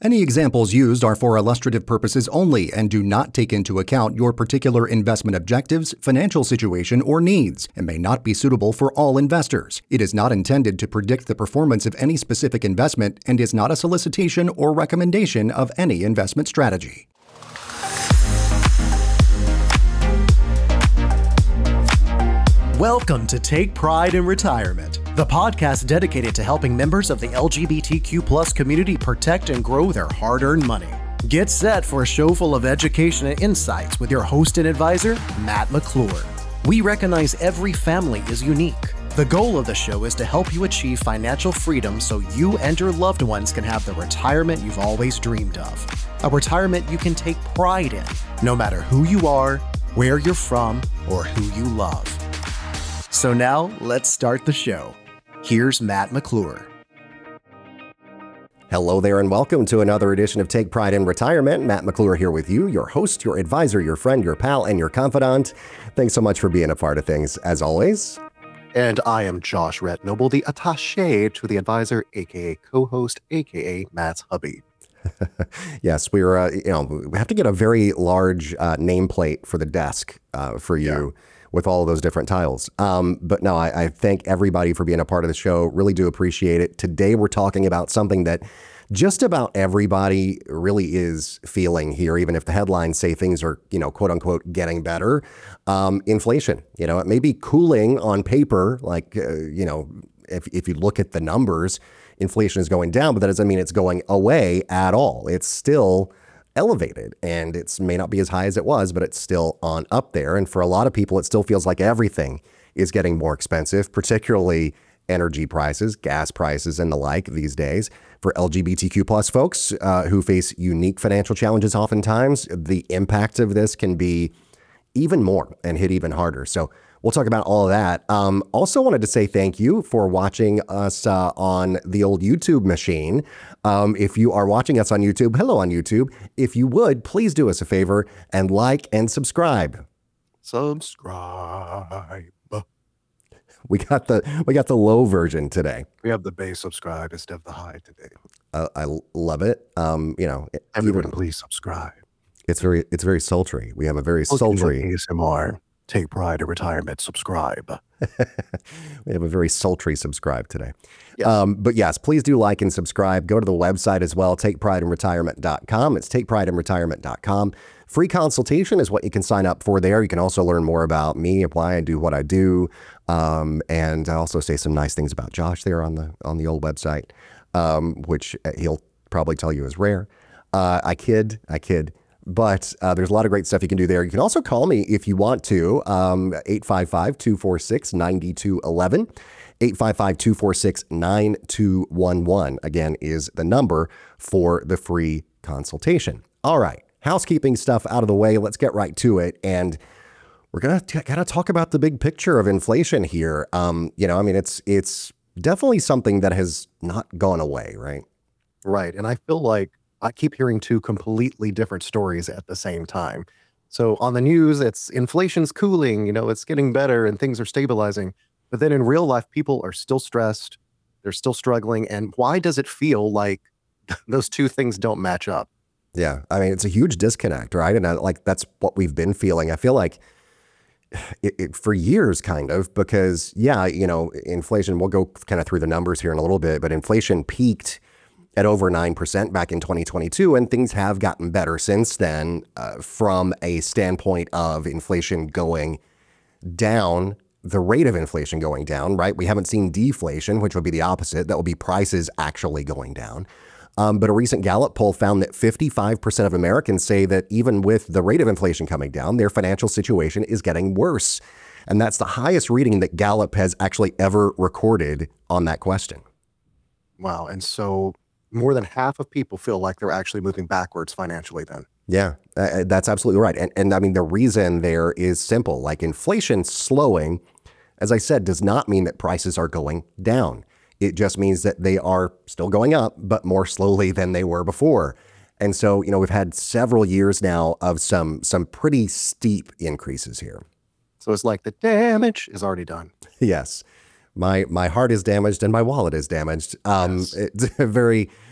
Any examples used are for illustrative purposes only and do not take into account your particular investment objectives, financial situation, or needs, and may not be suitable for all investors. It is not intended to predict the performance of any specific investment and is not a solicitation or recommendation of any investment strategy. Welcome to Take Pride in Retirement, the podcast dedicated to helping members of the LGBTQ+ community protect and grow their hard-earned money. Get set for a show full of education and insights with your host and advisor, Matt McClure. We recognize every family is unique. The goal of the show is to help you achieve financial freedom so you and your loved ones can have the retirement you've always dreamed of. A retirement you can take pride in, no matter who you are, where you're from, or who you love. So now, let's start the show. Here's Matt McClure. Hello there and welcome to another edition of Take Pride in Retirement. Matt McClure here with you, your host, your advisor, your friend, your pal, and your confidant. Thanks so much for being a part of things, as always. And I am Josh Rhett-Noble, the attaché to the advisor, aka co-host, aka Matt's hubby. Yes, we have to get a very large nameplate for the desk for you. Yeah. With all of those different tiles. But no, I thank everybody for being a part of the show. Really do appreciate it. Today, we're talking about something that just about everybody really is feeling here, even if the headlines say things are, quote unquote, getting better. Inflation, it may be cooling on paper, like, if you look at the numbers, inflation is going down, but that doesn't mean it's going away at all. It's still elevated, and it may not be as high as it was, but it's still on up there. And for a lot of people, it still feels like everything is getting more expensive, particularly energy prices, gas prices, and the like these days. For LGBTQ plus folks who face unique financial challenges, oftentimes the impact of this can be even more and hit even harder. So we'll talk about all of that. Also wanted to say thank you for watching us on the old YouTube machine. If you are watching us on YouTube, hello on YouTube. If you would, please do us a favor and like and subscribe. Subscribe. We got the low version today. We have the base subscribe instead of the high today. I love it. Everyone, please subscribe. It's very sultry. We have a very sultry ASMR. Take Pride in Retirement. Subscribe. We have a very sultry subscribe today. Yes. But yes, please do like and subscribe. Go to the website as well, takeprideinretirement.com. It's takeprideinretirement.com. Free consultation is what you can sign up for there. You can also learn more about me, why I do what I do, and I also say some nice things about Josh there on the old website, which he'll probably tell you is rare. I kid. But there's a lot of great stuff you can do there. You can also call me if you want to, 855-246-9211. 855-246-9211, again, is the number for the free consultation. All right, housekeeping stuff out of the way. Let's get right to it. And we're going to kind of talk about the big picture of inflation here. It's definitely something that has not gone away, right? Right. And I feel like I keep hearing two completely different stories at the same time. So on the news, it's inflation's cooling, it's getting better and things are stabilizing. But then in real life, people are still stressed. They're still struggling. And why does it feel like those two things don't match up? Yeah. I mean, it's a huge disconnect, right? And that's what we've been feeling. I feel like it for years, kind of, because, inflation, we'll go kind of through the numbers here in a little bit, but inflation peaked at over 9% back in 2022, and things have gotten better since then from a standpoint of inflation going down, the rate of inflation going down, right? We haven't seen deflation, which would be the opposite. That would be prices actually going down. But a recent Gallup poll found that 55% of Americans say that even with the rate of inflation coming down, their financial situation is getting worse. And that's the highest reading that Gallup has actually ever recorded on that question. Wow. And so more than half of people feel like they're actually moving backwards financially then. Yeah, that's absolutely right. And I mean, the reason there is simple. Like, inflation slowing, as I said, does not mean that prices are going down. It just means that they are still going up, but more slowly than they were before. And so, we've had several years now of some pretty steep increases here. So it's like the damage is already done. Yes. My heart is damaged and my wallet is damaged. Yes. It's very,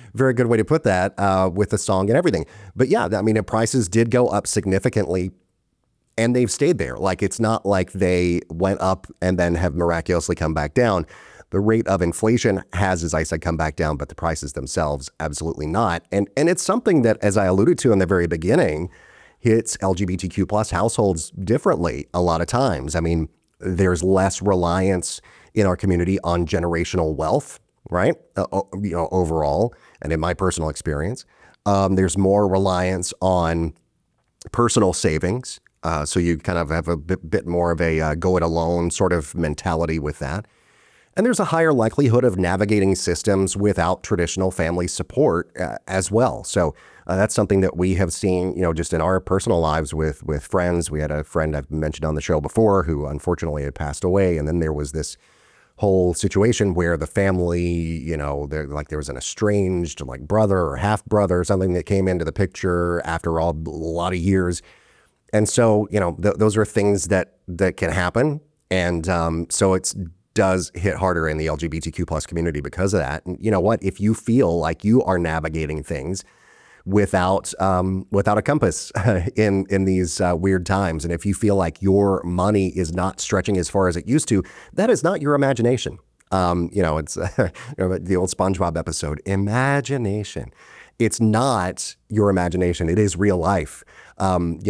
very good way to put that with the song and everything. But yeah, I mean, the prices did go up significantly and they've stayed there. Like, it's not like they went up and then have miraculously come back down. The rate of inflation has, as I said, come back down, but the prices themselves, absolutely not. And it's something that, as I alluded to in the very beginning, hits LGBTQ plus households differently a lot of times. I mean, there's less reliance in our community on generational wealth, right? Overall, and in my personal experience, there's more reliance on personal savings. So you kind of have a bit more of a go it alone sort of mentality with that. And there's a higher likelihood of navigating systems without traditional family support as well. So that's something that we have seen, just in our personal lives with friends. We had a friend I've mentioned on the show before who unfortunately had passed away. And then there was this whole situation where the family, there was an estranged brother or half brother or something that came into the picture after a lot of years. And so, those are things that can happen. And so it does hit harder in the LGBTQ plus community because of that. And you know what? If you feel like you are navigating things without a compass in these weird times, and if you feel like your money is not stretching as far as it used to, that is not your imagination. It's the old SpongeBob episode, imagination. It's not your imagination. It is real life. In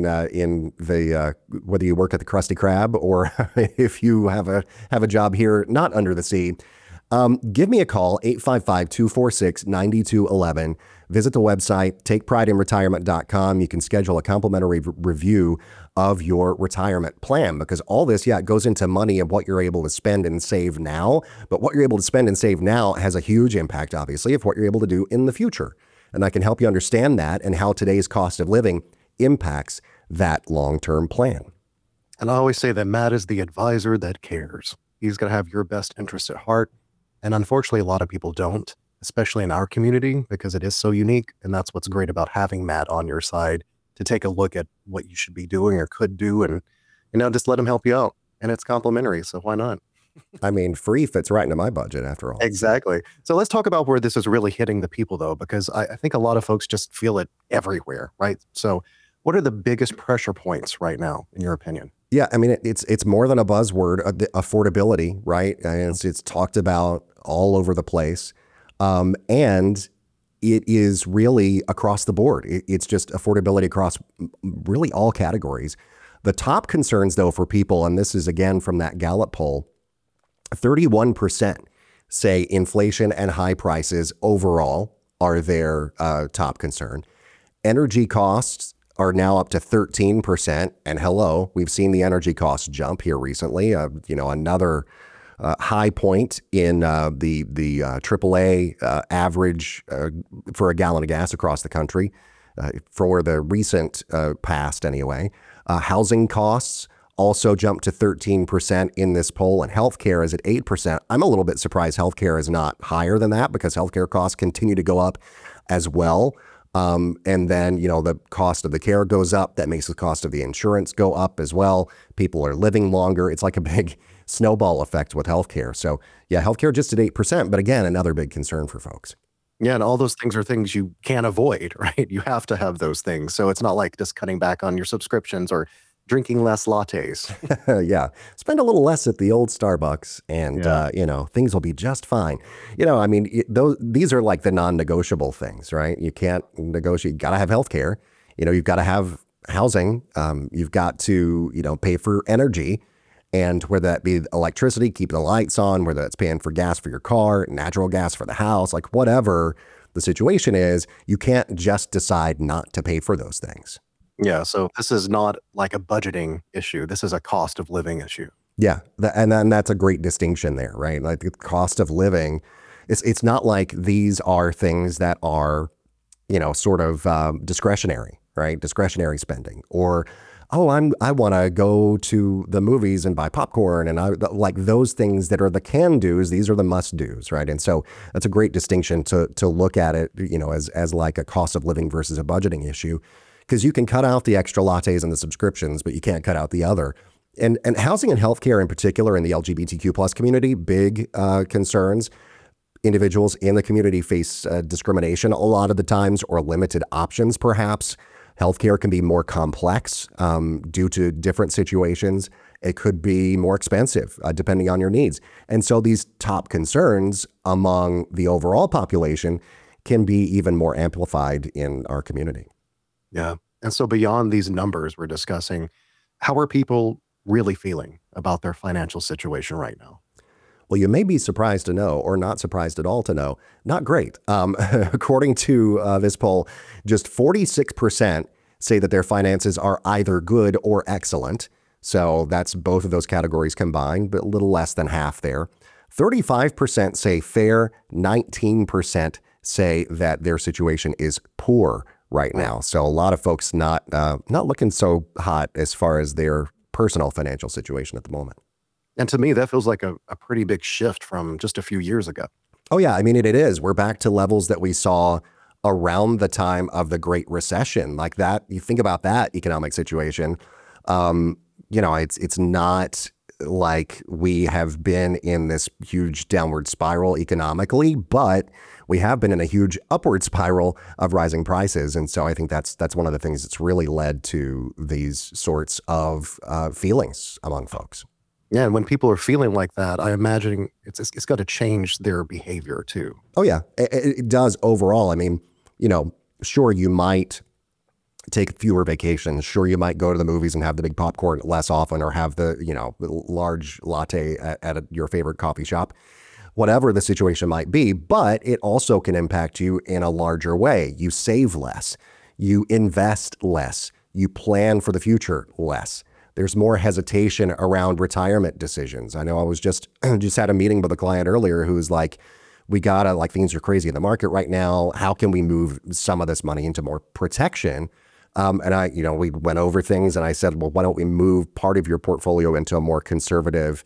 the whether you work at the Krusty Krab or if you have a job here not under the sea, give me a call, 855-246-9211. Visit the website, takeprideinretirement.com. You can schedule a complimentary review of your retirement plan, because all this, it goes into money of what you're able to spend and save now. But what you're able to spend and save now has a huge impact, obviously, of what you're able to do in the future. And I can help you understand that and how today's cost of living impacts that long-term plan. And I always say that Matt is the advisor that cares. He's going to have your best interests at heart. And unfortunately, a lot of people don't, especially in our community, because it is so unique. And that's what's great about having Matt on your side to take a look at what you should be doing or could do, and just let him help you out. And it's complimentary, so why not? I mean, free fits right into my budget after all. Exactly. So let's talk about where this is really hitting the people, though, because I think a lot of folks just feel it everywhere, right? So what are the biggest pressure points right now, in your opinion? Yeah, I mean, it's more than a buzzword, affordability, right? It's talked about all over the place. And it is really across the board. It's just affordability across really all categories. The top concerns, though, for people, and this is again from that Gallup poll, 31% say inflation and high prices overall are their top concern. Energy costs are now up to 13%. And hello, we've seen the energy costs jump here recently. Another high point in the AAA average for a gallon of gas across the country for the recent past anyway. Housing costs also jumped to 13% in this poll, and healthcare is at 8%. I'm a little bit surprised healthcare is not higher than that, because healthcare costs continue to go up as well. And then, the cost of the care goes up. That makes the cost of the insurance go up as well. People are living longer. It's like a big snowball effect with healthcare. So yeah, healthcare just at 8%, but again, another big concern for folks. Yeah, and all those things are things you can't avoid, right? You have to have those things. So it's not like just cutting back on your subscriptions or drinking less lattes. Yeah. Spend a little less at the old Starbucks and, things will be just fine. These are like the non-negotiable things, right? You can't negotiate. You got to have healthcare. You've got to have housing. You've got to, pay for energy. And whether that be electricity, keeping the lights on, whether that's paying for gas for your car, natural gas for the house, like whatever the situation is, you can't just decide not to pay for those things. Yeah, so this is not like a budgeting issue. This is a cost of living issue. Yeah, and that's a great distinction there, right? Like the cost of living, it's not like these are things that are, sort of discretionary, right? Discretionary spending, or I want to go to the movies and buy popcorn, and I like those things that are the can do's. These are the must do's, right? And so that's a great distinction to look at it, as like a cost of living versus a budgeting issue. Because you can cut out the extra lattes and the subscriptions, but you can't cut out the other. And housing and healthcare in particular in the LGBTQ plus community, big concerns. individuals in the community face discrimination a lot of the times, or limited options perhaps. Healthcare can be more complex due to different situations. It could be more expensive depending on your needs. And so these top concerns among the overall population can be even more amplified in our community. Yeah. And so beyond these numbers we're discussing, how are people really feeling about their financial situation right now? Well, you may be surprised to know, or not surprised at all to know, not great. According to this poll, just 46% say that their finances are either good or excellent. So that's both of those categories combined, but a little less than half there. 35% say fair, 19% say that their situation is poor right now. So a lot of folks not looking so hot as far as their personal financial situation at the moment. And to me, that feels like a pretty big shift from just a few years ago. Oh, yeah. I mean, it is. We're back to levels that we saw around the time of the Great Recession. Like that, you think about that economic situation. It's not like we have been in this huge downward spiral economically, but we have been in a huge upward spiral of rising prices. And so I think that's one of the things that's really led to these sorts of feelings among folks. Yeah, and when people are feeling like that, I imagine it's got to change their behavior too. Oh, yeah, it does overall. I mean, sure, you might take fewer vacations. Sure, you might go to the movies and have the big popcorn less often, or have the large latte at your favorite coffee shop, whatever the situation might be. But it also can impact you in a larger way. You save less, you invest less, you plan for the future less. There's more hesitation around retirement decisions. I know I was just had a meeting with a client earlier who's like, things are crazy in the market right now. How can we move some of this money into more protection? And we went over things, and I said, well, why don't we move part of your portfolio into a more conservative,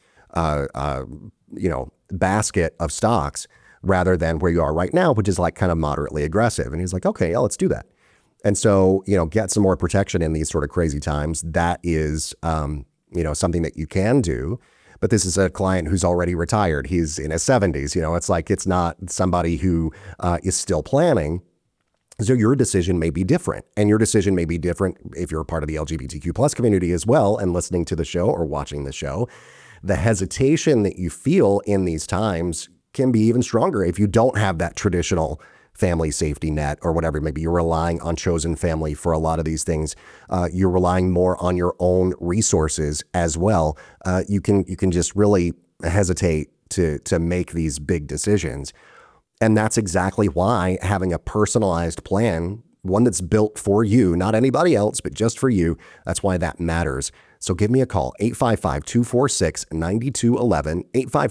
basket of stocks rather than where you are right now, which is like kind of moderately aggressive. And he's like, okay, yeah, let's do that. And so, get some more protection in these sort of crazy times. That is, something that you can do. But this is a client who's already retired. He's in his 70s. It's like, it's not somebody who is still planning. So your decision may be different. And your decision may be different if you're a part of the LGBTQ plus community as well and listening to the show or watching the show. The hesitation that you feel in these times can be even stronger if you don't have that traditional family safety net or whatever. Maybe you're relying on chosen family for a lot of these things. You're relying more on your own resources as well. You can just really hesitate to make these big decisions. And that's exactly why having a personalized plan, one that's built for you, not anybody else, but just for you, that's why that matters. So give me a call, 855-246-9211,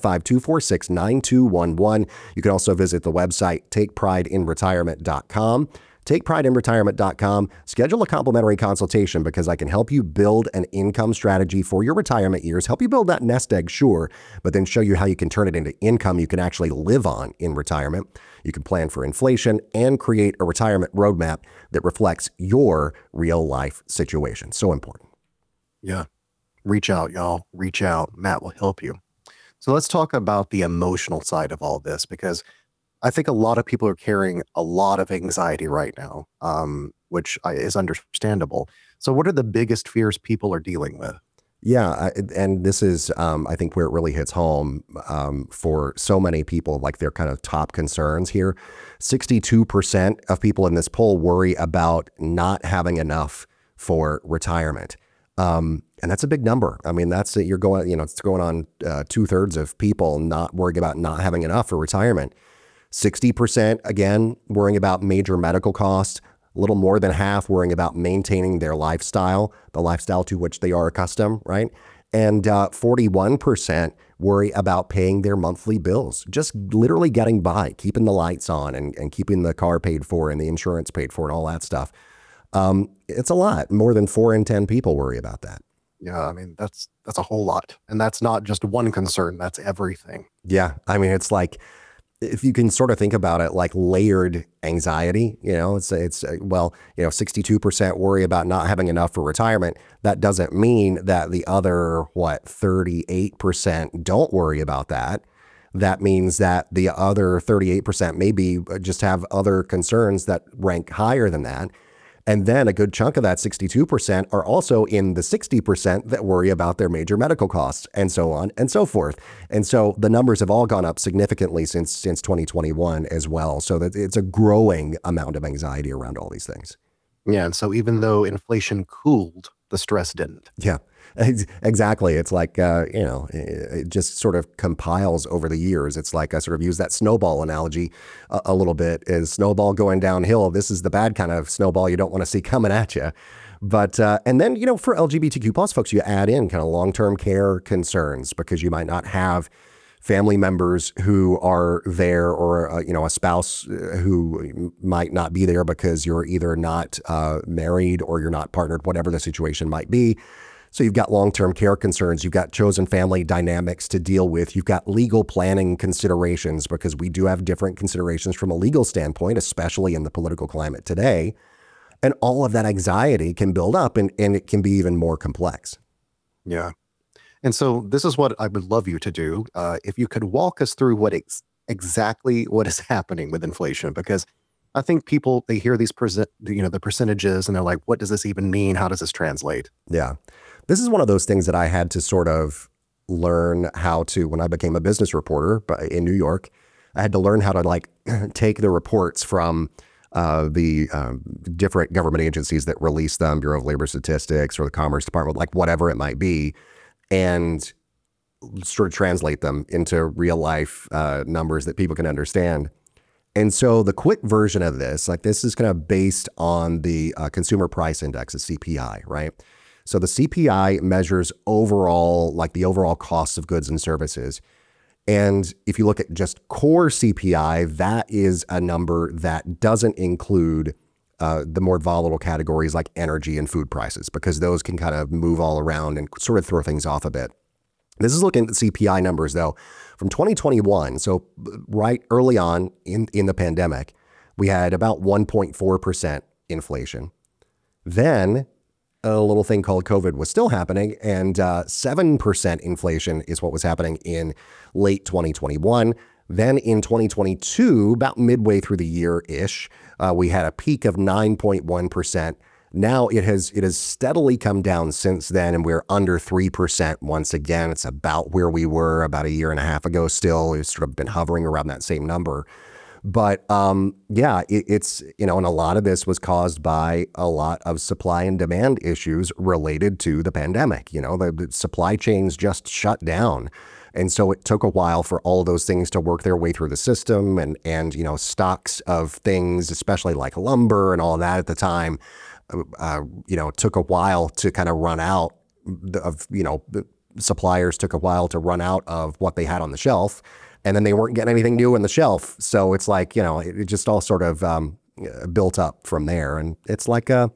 855-246-9211. You can also visit the website, takeprideinretirement.com. TakePrideInRetirement.com. Schedule a complimentary consultation because I can help you build an income strategy for your retirement years, help you build that nest egg, sure, but then show you how you can turn it into income you can actually live on in retirement. You can plan for inflation and create a retirement roadmap that reflects your real life situation. So important. Yeah. Reach out, y'all. Reach out. Matt will help you. So let's talk about the emotional side of all this, because I think a lot of people are carrying a lot of anxiety right now, which is understandable. So what are the biggest fears people are dealing with? Yeah, and this is, I think, where it really hits home for so many people, like their kind of top concerns here. 62% of people in this poll worry about not having enough for retirement. And that's a big number. I mean, it's going on 2/3 of people not worrying about not having enough for retirement. 60%, again, worrying about major medical costs. A little more than half worrying about maintaining their lifestyle, the lifestyle to which they are accustomed, right? And 41% worry about paying their monthly bills, just literally getting by, keeping the lights on and keeping the car paid for and the insurance paid for and all that stuff. It's a lot. More than 4 in 10 people worry about that. Yeah, I mean, that's a whole lot. And that's not just one concern, that's everything. Yeah, I mean, it's like, if you can sort of think about it like layered anxiety, it's 62% worry about not having enough for retirement. That doesn't mean that the other, 38% don't worry about that. that means that the other 38% maybe just have other concerns that rank higher than that. And then a good chunk of that 62% are also in the 60% that worry about their major medical costs, and so on and so forth. And so the numbers have all gone up significantly since 2021 as well. So that it's a growing amount of anxiety around all these things. Yeah. And so even though inflation cooled, the stress didn't. Yeah, exactly. It's like, it just sort of compiles over the years. It's like I sort of use that snowball analogy a little bit. Is snowball going downhill? This is the bad kind of snowball you don't want to see coming at you. But, and then, for LGBTQ plus folks, you add in kind of long-term care concerns because you might not have family members who are there, or a spouse who might not be there because you're either not married or you're not partnered, whatever the situation might be. So you've got long-term care concerns, you've got chosen family dynamics to deal with, you've got legal planning considerations, because we do have different considerations from a legal standpoint, especially in the political climate today. And all of that anxiety can build up, and it can be even more complex. Yeah. And so this is what I would love you to do. If you could walk us through exactly what is happening with inflation, because I think people, they hear these the percentages and they're like, what does this even mean? How does this translate? Yeah. This is one of those things that I had to sort of learn how to, when I became a business reporter in New York, I had to learn how to take the reports from the different government agencies that release them, Bureau of Labor Statistics or the Commerce Department, whatever it might be, and sort of translate them into real life numbers that people can understand. And so the quick version of this, this is kind of based on the Consumer Price Index, the CPI, right? So the CPI measures overall, the overall costs of goods and services. And if you look at just core CPI, that is a number that doesn't include the more volatile categories like energy and food prices, because those can kind of move all around and sort of throw things off a bit. This is looking at the CPI numbers, though, from 2021. So right early on in the pandemic, we had about 1.4% inflation. Then a little thing called COVID was still happening, and 7% inflation is what was happening in late 2021. Then in 2022, about midway through the year-ish, we had a peak of 9.1%. Now it has steadily come down since then, and we're under 3% once again. It's about where we were about a year and a half ago still. It's sort of been hovering around that same number. But it's, and a lot of this was caused by a lot of supply and demand issues related to the pandemic. The supply chains just shut down. And so it took a while for all of those things to work their way through the system, and stocks of things, especially like lumber and all that at the time, took a while to kind of run out the suppliers took a while to run out of what they had on the shelf, and then they weren't getting anything new on the shelf. So it's it just all sort of built up from there. And it's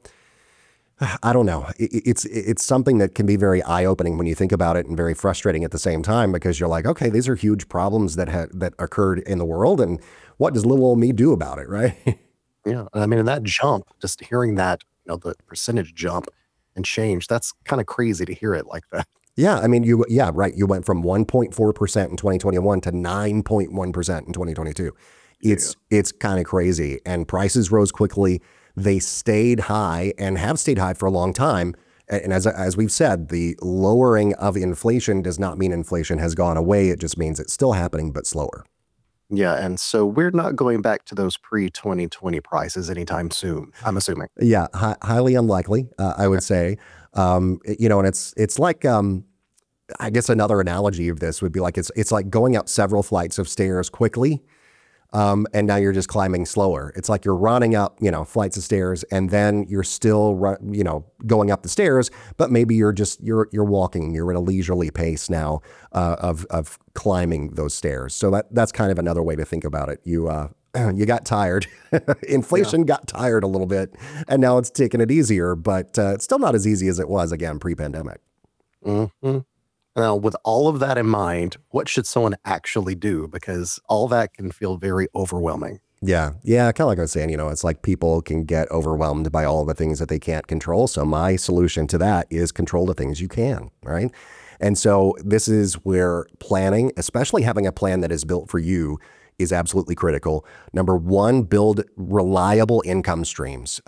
I don't know. It's something that can be very eye-opening when you think about it, and very frustrating at the same time, because you're like, okay, these are huge problems that occurred in the world, and what does little old me do about it, right? Yeah. I mean, and that jump, just hearing that, the percentage jump and change, that's kind of crazy to hear it like that. Yeah. I mean, You went from 1.4% in 2021 to 9.1% in 2022. It's kind of crazy. And prices rose quickly. They stayed high and have stayed high for a long time. And as we've said, the lowering of inflation does not mean inflation has gone away. It just means it's still happening, but slower. Yeah. And so we're not going back to those pre-2020 prices anytime soon, I'm assuming. Yeah. Highly unlikely, I would say. And it's like, I guess another analogy of this would be it's like going up several flights of stairs quickly. And now you're just climbing slower. It's like you're running up, flights of stairs, and then you're still, going up the stairs, but maybe you're walking. You're at a leisurely pace now of climbing those stairs. So that's kind of another way to think about it. You got tired. Inflation got tired a little bit, and now it's taking it easier, but it's still not as easy as it was again pre-pandemic. Mm-hmm. Now, with all of that in mind, what should someone actually do? Because all that can feel very overwhelming. Yeah. Kind of like I was saying, it's like people can get overwhelmed by all the things that they can't control. So my solution to that is control the things you can, right? And so this is where planning, especially having a plan that is built for you, is absolutely critical. Number one, build reliable income streams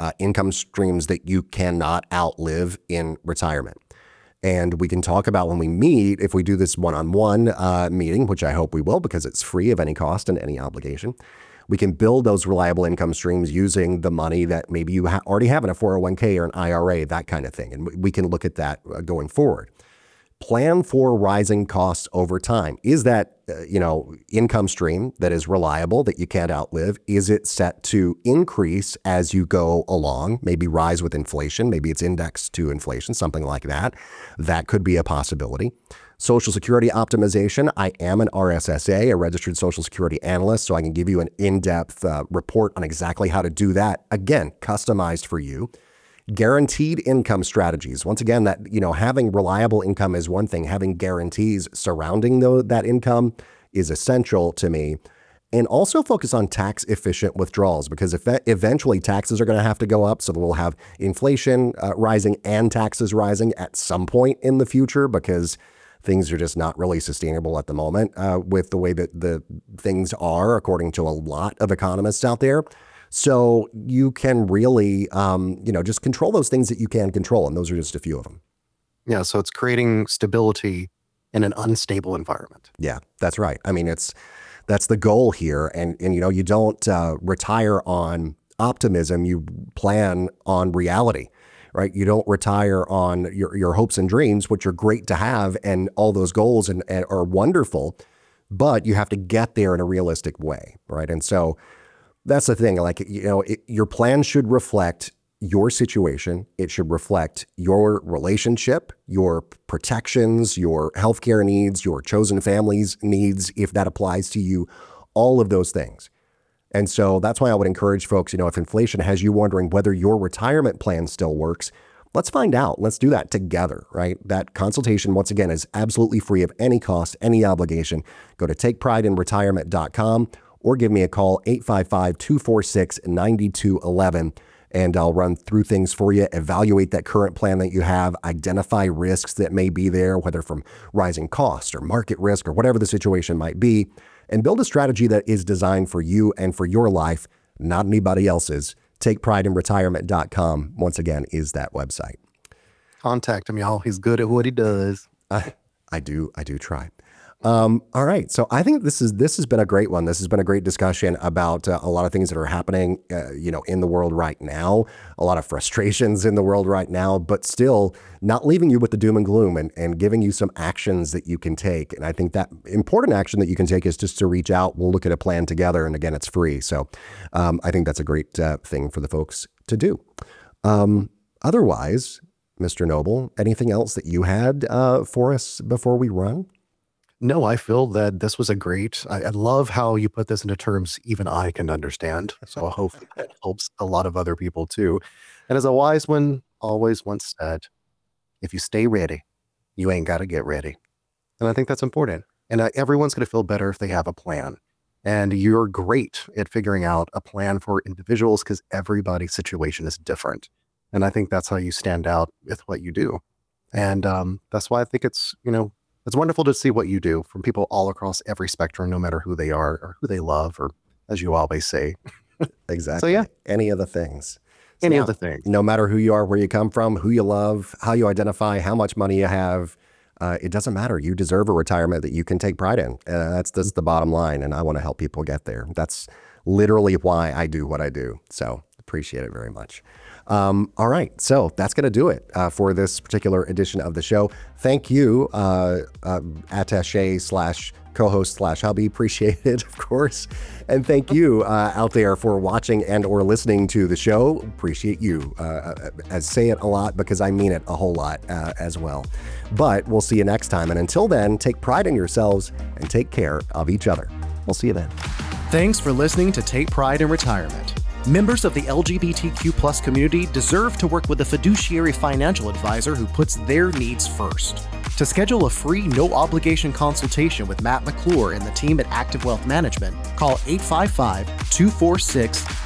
that you cannot outlive in retirement. And we can talk about when we meet, if we do this one-on-one meeting, which I hope we will because it's free of any cost and any obligation, we can build those reliable income streams using the money that maybe you already have in a 401k or an IRA, that kind of thing. And we can look at that going forward. Plan for rising costs over time. Is that, income stream that is reliable, that you can't outlive, is it set to increase as you go along? Maybe rise with inflation. Maybe it's indexed to inflation, something like that. That could be a possibility. Social Security optimization. I am an RSSA, a registered Social Security analyst, so I can give you an in-depth report on exactly how to do that. Again, customized for you. Guaranteed income strategies. Once again, that, having reliable income is one thing. Having guarantees surrounding that income is essential to me. And also focus on tax efficient withdrawals, because eventually taxes are going to have to go up. So we'll have inflation rising and taxes rising at some point in the future, because things are just not really sustainable at the moment with the way that the things are, according to a lot of economists out there. So you can really, just control those things that you can control. And those are just a few of them. Yeah. So it's creating stability in an unstable environment. Yeah, that's right. I mean, that's the goal here. And you don't retire on optimism. You plan on reality, right? You don't retire on your hopes and dreams, which are great to have. And all those goals and are wonderful, but you have to get there in a realistic way, right? And so that's the thing. Like, your plan should reflect your situation. It should reflect your relationship, your protections, your healthcare needs, your chosen family's needs, if that applies to you, all of those things. And so that's why I would encourage folks, if inflation has you wondering whether your retirement plan still works, let's find out. Let's do that together, right? That consultation, once again, is absolutely free of any cost, any obligation. Go to takeprideinretirement.com or give me a call, 855-246-9211. And I'll run through things for you, evaluate that current plan that you have, identify risks that may be there, whether from rising costs or market risk or whatever the situation might be, and build a strategy that is designed for you and for your life, not anybody else's. TakePrideInRetirement.com, once again, is that website. Contact him, y'all. He's good at what he does. I do try. All right. So I think this has been a great one. This has been a great discussion about a lot of things that are happening, in the world right now, a lot of frustrations in the world right now, but still not leaving you with the doom and gloom and giving you some actions that you can take. And I think that important action that you can take is just to reach out. We'll look at a plan together. And again, it's free. So I think that's a great thing for the folks to do. Otherwise, Mr. Noble, anything else that you had for us before we run? No, I feel that this was I love how you put this into terms even I can understand. So I hope that helps a lot of other people too. And as a wise one always once said, if you stay ready, you ain't got to get ready. And I think that's important. And everyone's going to feel better if they have a plan. And you're great at figuring out a plan for individuals because everybody's situation is different. And I think that's how you stand out with what you do. And that's why I think it's wonderful to see what you do from people all across every spectrum, no matter who they are or who they love, or as you always say. Exactly. So yeah. Any of the things. Any of the things. No matter who you are, where you come from, who you love, how you identify, how much money you have, it doesn't matter. You deserve a retirement that you can take pride in. That's the bottom line. And I want to help people get there. That's literally why I do what I do. So appreciate it very much. All right. So that's going to do it for this particular edition of the show. Thank you, attaché / co-host / hubby. Appreciate it, of course. And thank you out there for watching and or listening to the show. Appreciate you. I say it a lot because I mean it a whole lot as well. But we'll see you next time. And until then, take pride in yourselves and take care of each other. We'll see you then. Thanks for listening to Take Pride in Retirement. Members of the LGBTQ+ community deserve to work with a fiduciary financial advisor who puts their needs first. To schedule a free, no-obligation consultation with Matt McClure and the team at Active Wealth Management, call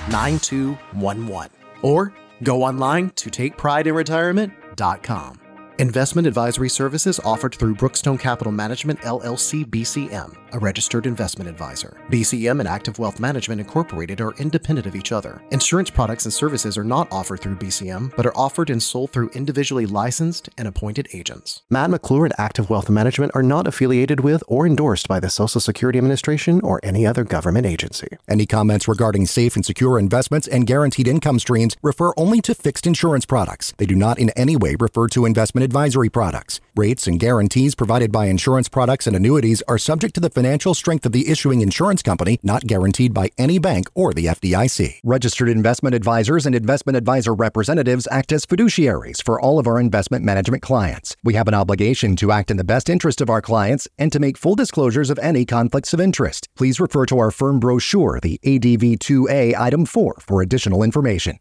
855-246-9211 or go online to takeprideinretirement.com. Investment advisory services offered through Brookstone Capital Management, LLC, BCM, a registered investment advisor. BCM and Active Wealth Management Incorporated are independent of each other. Insurance products and services are not offered through BCM, but are offered and sold through individually licensed and appointed agents. Matt McClure and Active Wealth Management are not affiliated with or endorsed by the Social Security Administration or any other government agency. Any comments regarding safe and secure investments and guaranteed income streams refer only to fixed insurance products. They do not in any way refer to investment advisory products. Rates and guarantees provided by insurance products and annuities are subject to the financial strength of the issuing insurance company, not guaranteed by any bank or the FDIC. Registered investment advisors and investment advisor representatives act as fiduciaries for all of our investment management clients. We have an obligation to act in the best interest of our clients and to make full disclosures of any conflicts of interest. Please refer to our firm brochure, the ADV 2A Item 4, for additional information.